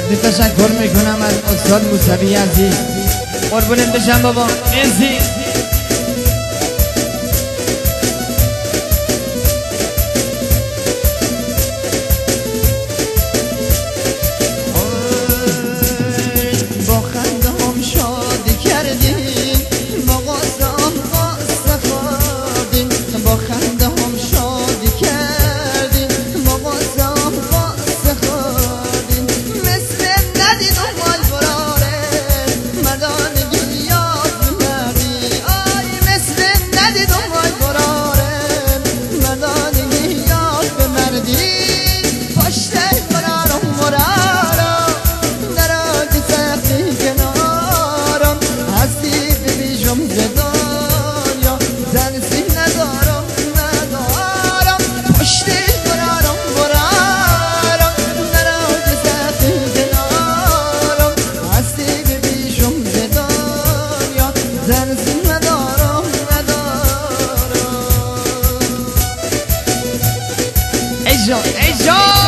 حتمی تشکر میکنم از استاد موسوی عزیز. قربونت بشم بابا. مرسی. با خنده هم شادی کردیم، با غصه هم غصه خوردیم. با خنده هم شادی کردیم، با غصه هم غصه خوردیم. مثل ندیدم مال براره مردانگی یاد مردی. آی مثل ندیدم مال براره مردانگی یاد مردی. پشت برارم برارم نراکی سختی کنارم. هستی ببیشم زدانیا زنسی ندارم ندارم. پشت برارم برارم نراکی سختی کنارم. هستی ببیشم زدانیا زنسی ندارم ندارم. ایجا ایجا